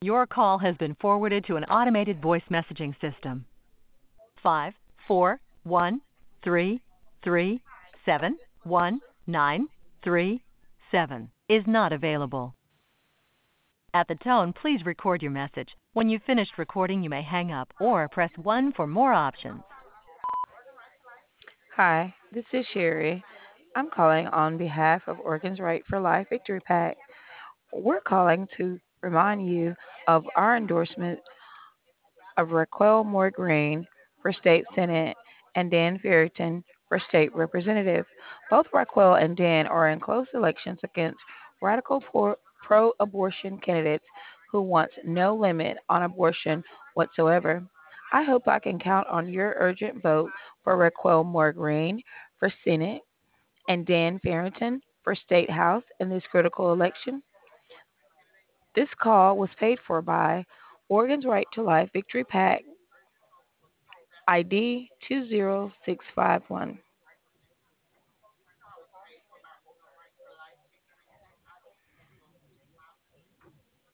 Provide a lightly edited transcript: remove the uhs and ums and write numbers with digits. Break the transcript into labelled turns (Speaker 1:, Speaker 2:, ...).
Speaker 1: Your call has been forwarded to an automated voice messaging system. 54133719337 is not available. At the tone, please record your message. When you've finished recording, you may hang up or press 1 for more options.
Speaker 2: Hi, this is Sherry. I'm calling on behalf of Organs Right for Life Victory PAC. We're calling to remind you of our endorsement of Raquel Moore Green for State Senate and Dan Farrington for State Representative. Both Raquel and Dan are in close elections against radical pro abortion candidates who want no limit on abortion whatsoever. I hope I can count on your urgent vote for Raquel Moore Green for Senate and Dan Farrington for State House in this critical election. This call was paid for by Organs Right to Life Victory PAC ID 20651.